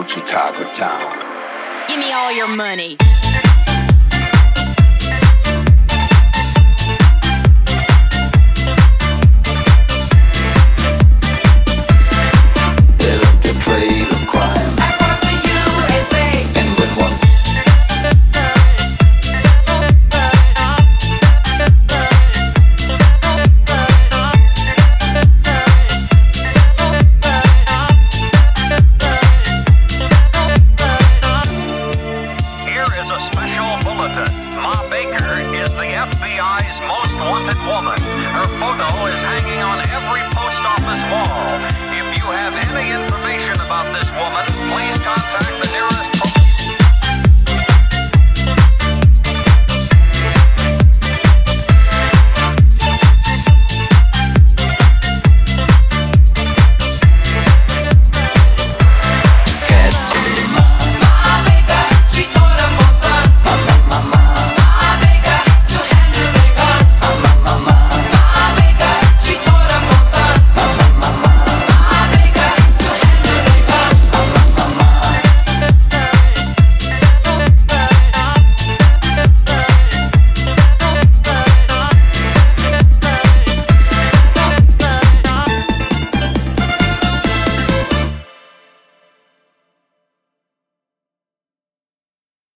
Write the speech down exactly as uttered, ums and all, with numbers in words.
Chicago town. Give me all your money. They left a trail of crime Across the U S A. and when one Here is a special bulletin. Ma Baker is the F B I's most wanted woman. Her photo is hanging on every post office wall. If you have any information about this woman, please contact the